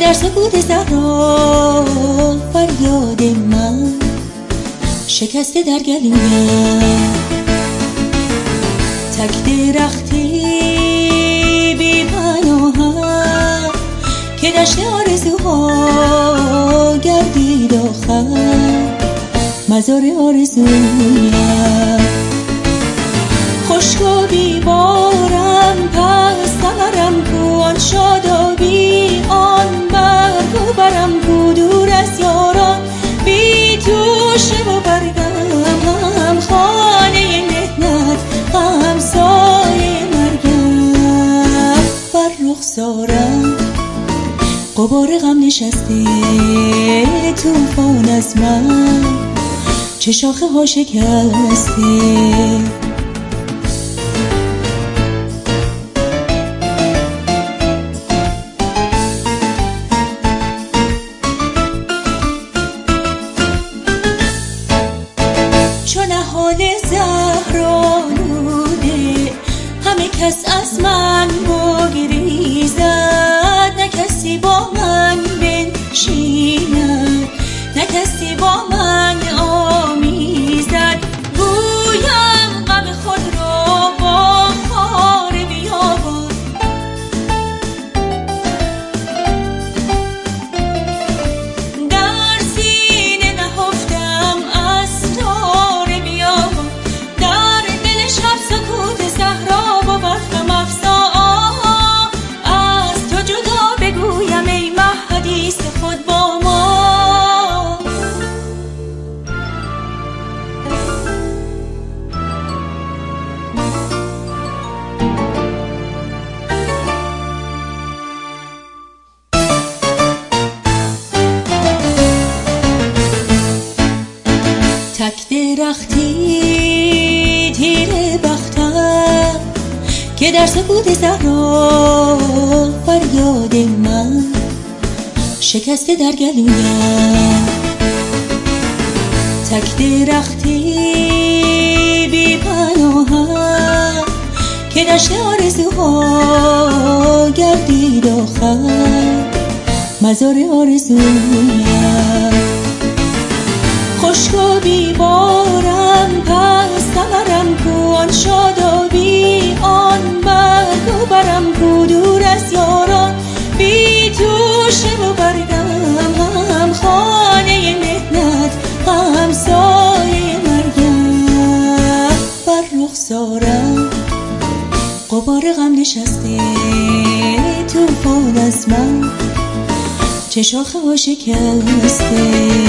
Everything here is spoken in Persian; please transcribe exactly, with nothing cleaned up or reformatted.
در سکوت صحرا فریاد من شکسته در گلویم. تک درختی بی پناهم که دشت آرزوها گردید آخر مزار آرزویم. خشک و بیبارم پس ثمرم کو، آن شادابی آن برگ و برم کو. دور از یاران بی توشه و برگم، هم خانه مهنت هم سایه مرگم. بر رخسارم غبار غم نشسته، طوفان از من چه شاخه ها شکسته. چون حال زهرآلوده همه کس از من بگریزد، نه کسی با من بنشیند، نه کسی با من آمیزد. گویم غم خود را با خار بیابان، در سینه نهفتم اسرار بیابان. در دل شب سکوت صحرا بود غم افزا، از تو جدا بگویم ای مه حدیث خود با ما. تک درختی تیره بختم که در سکوت صحرا فریاد من شکسته در گلویم. تک درختی بی پناهم که دشت آرزوها گردید آخر مزار آرزویم. خشک و بیبارم پس ثمرم کو، آن شادابی آن برگ و برم کو. دور از یاران بی توشه و برگم، هم خانه مهنت هم سایه مرگم. بر رخسارم غبار غم نشسته، طوفان از من چه شاخه ها شکسته.